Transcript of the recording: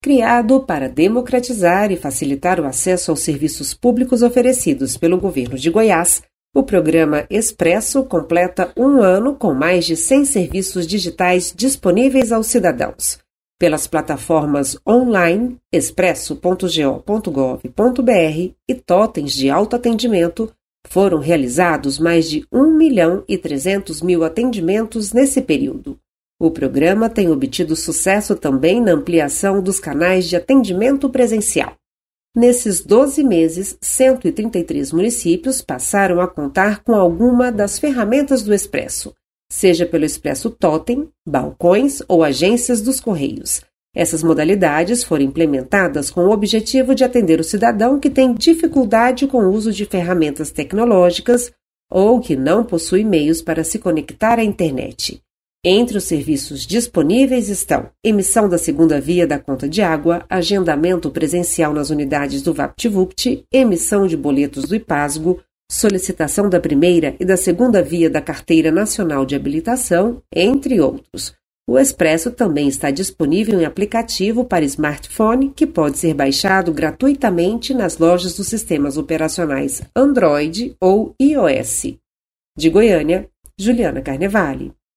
Criado para democratizar e facilitar o acesso aos serviços públicos oferecidos pelo governo de Goiás, o programa Expresso completa um ano com mais de 100 serviços digitais disponíveis aos cidadãos. Pelas plataformas online expresso.go.gov.br e totens de autoatendimento, foram realizados mais de 1.300.000 atendimentos nesse período. O programa tem obtido sucesso também na ampliação dos canais de atendimento presencial. Nesses 12 meses, 133 municípios passaram a contar com alguma das ferramentas do Expresso, seja pelo Expresso Totem, balcões ou agências dos Correios. Essas modalidades foram implementadas com o objetivo de atender o cidadão que tem dificuldade com o uso de ferramentas tecnológicas ou que não possui meios para se conectar à internet. Entre os serviços disponíveis estão emissão da segunda via da conta de água, agendamento presencial nas unidades do VaptVupt, emissão de boletos do IPASGO, solicitação da primeira e da segunda via da Carteira Nacional de Habilitação, entre outros. O Expresso também está disponível em aplicativo para smartphone que pode ser baixado gratuitamente nas lojas dos sistemas operacionais Android ou iOS. De Goiânia, Juliana Carnevale.